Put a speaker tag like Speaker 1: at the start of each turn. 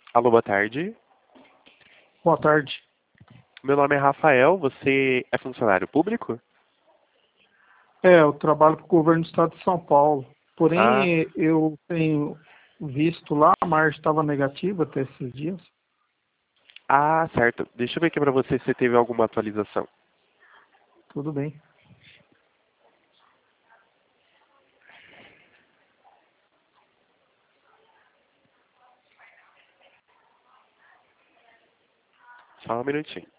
Speaker 1: Alô, boa tarde.
Speaker 2: Boa tarde.
Speaker 1: Meu nome é Rafael, você é funcionário público?
Speaker 2: Eu trabalho para o governo do estado de São Paulo.
Speaker 1: Ah,
Speaker 2: Porém, eu tenho visto lá, a margem estava negativa até esses dias.
Speaker 1: certo. Deixa eu ver aqui pra você se teve alguma atualização.
Speaker 2: Tudo bem.
Speaker 1: Só um minutinho.